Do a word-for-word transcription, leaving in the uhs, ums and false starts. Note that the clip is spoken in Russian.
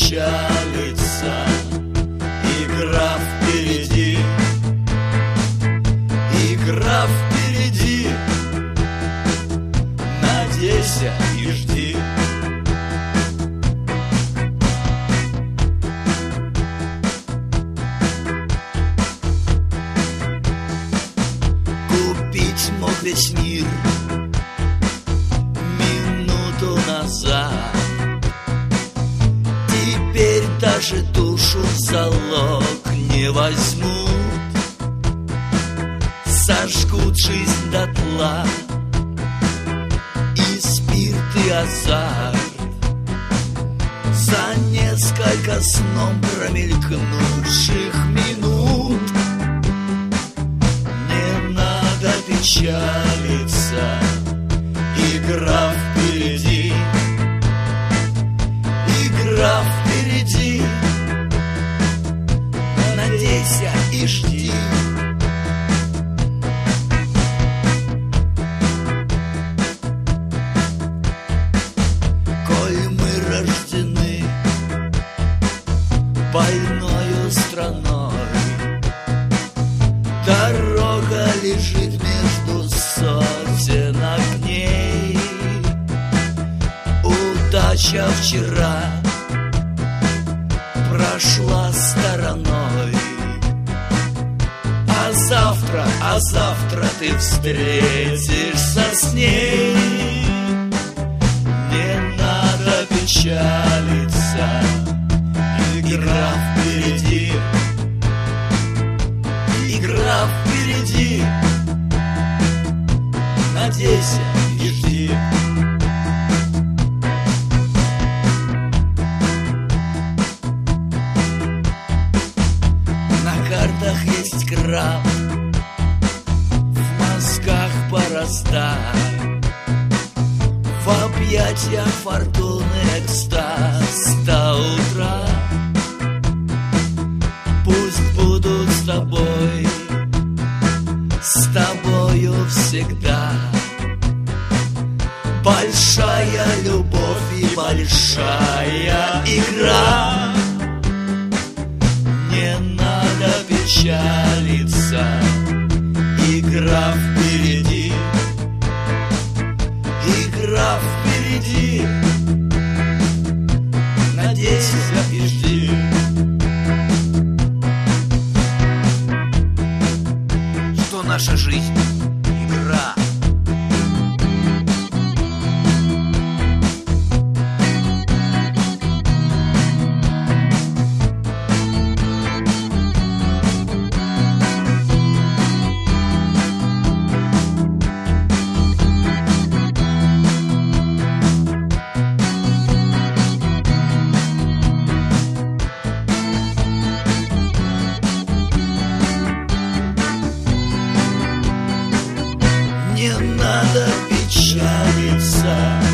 печалиться. Игра впереди, игра впереди. Надейся и жди. Купить мог весь мир минуту назад. Теперь даже душу в залог не возьмут. Сожгут жизнь дотла и спирт, и азарт. За несколько сном промелькнувших минут не надо печалиться. Игра впереди, игра впереди. Надейся и жди. Коль мы рождены больною страной, дорога лежит между сотен огней. Удача вчера прошла стороной, а завтра, а завтра ты встретишься с ней. Не надо печалиться. Игра впереди, игра впереди. Надейся и жди. На картах есть краб, в мозгах борозда. В объятиях фортуны экстаз до утра. Пусть будут с тобой, с тобою всегда. Большая любовь и большая игра. Не надо печалиться. Игра впереди, игра впереди. Надейся и жди. Что наша жизнь — игра. Не надо печалиться.